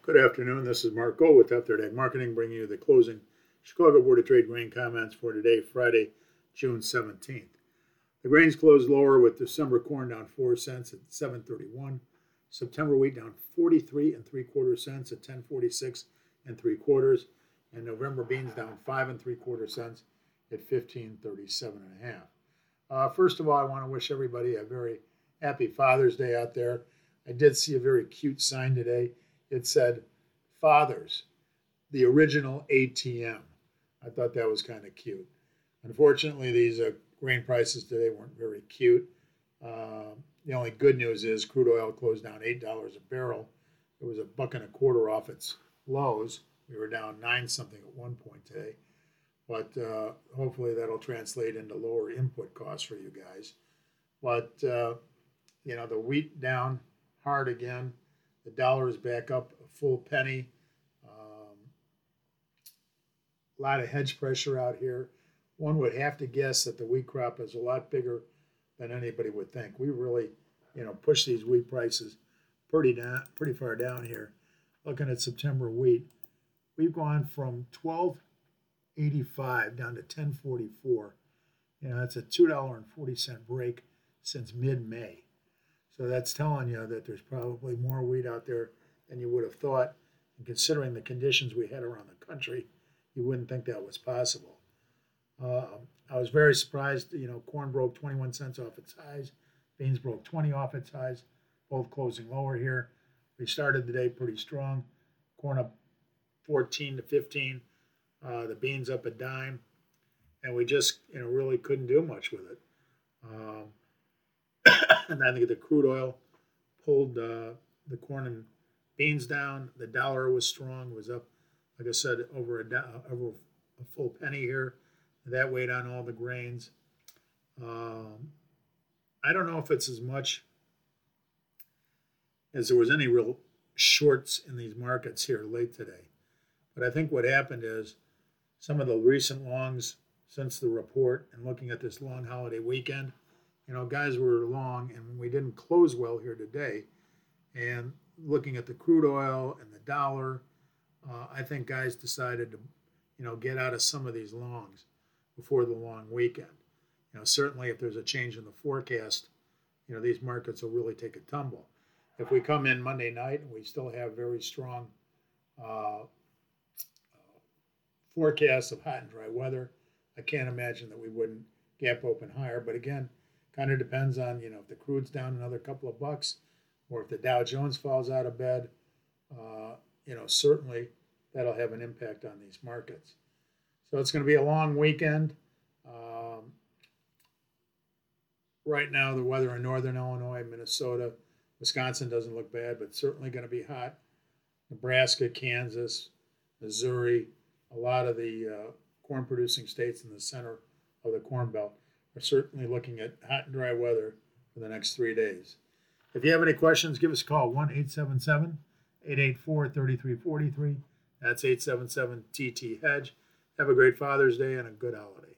Good afternoon. This is Mark Gold with Up There Ag Marketing, bringing you the closing Chicago Board of Trade grain comments for today, Friday, June 17th. The grains closed lower with December corn down 4 cents at 7.31. September wheat down 43 3/4 cents at 10.46 3/4, and November beans down 5 3/4 cents at 15.37 1/2. First of all, I want to wish everybody a very happy Father's Day out there. I did see a very cute sign today. It said, Fathers, the original ATM. I thought that was kind of cute. Unfortunately, these grain prices today weren't very cute. The only good news is crude oil closed down $8 a barrel. It was $1.25 off its lows. We were down 9 something at one point today. But hopefully that'll translate into lower input costs for you guys. But, the wheat down hard again. The dollar is back up a full penny. A lot of hedge pressure out here. One would have to guess that the wheat crop is a lot bigger than anybody would think. We really, pushed these wheat prices pretty far down here. Looking at September wheat, we've gone from $12.85 down to $10.44. That's a $2.40 break since mid-May. So that's telling you that there's probably more wheat out there than you would have thought. And considering the conditions we had around the country, you wouldn't think that was possible. I was very surprised, corn broke 21 cents off its highs. Beans broke 20 off its highs, both closing lower here. We started the day pretty strong. Corn up 14 to 15. The beans up a dime. And we just, really couldn't do much with it. And I think the crude oil pulled the corn and beans down. The dollar was strong, was up, like I said, over a full penny here. That weighed on all the grains. I don't know if it's as much as there was any real shorts in these markets here late today. But I think what happened is some of the recent longs since the report and looking at this long holiday weekend, guys were long and we didn't close well here today. And looking at the crude oil and the dollar, I think guys decided to, get out of some of these longs before the long weekend. Certainly if there's a change in the forecast, these markets will really take a tumble. If we come in Monday night and we still have very strong forecasts of hot and dry weather, I can't imagine that we wouldn't gap open higher. But again, kind of depends on, if the crude's down another couple of bucks or if the Dow Jones falls out of bed, certainly that'll have an impact on these markets. So it's going to be a long weekend. Right now, the weather in northern Illinois, Minnesota, Wisconsin doesn't look bad, but certainly going to be hot. Nebraska, Kansas, Missouri, a lot of the corn-producing states in the center of the Corn Belt are certainly looking at hot and dry weather for the next 3 days. If you have any questions, give us a call, 1-877-884-3343. That's 877-TT-HEDGE. Have a great Father's Day and a good holiday.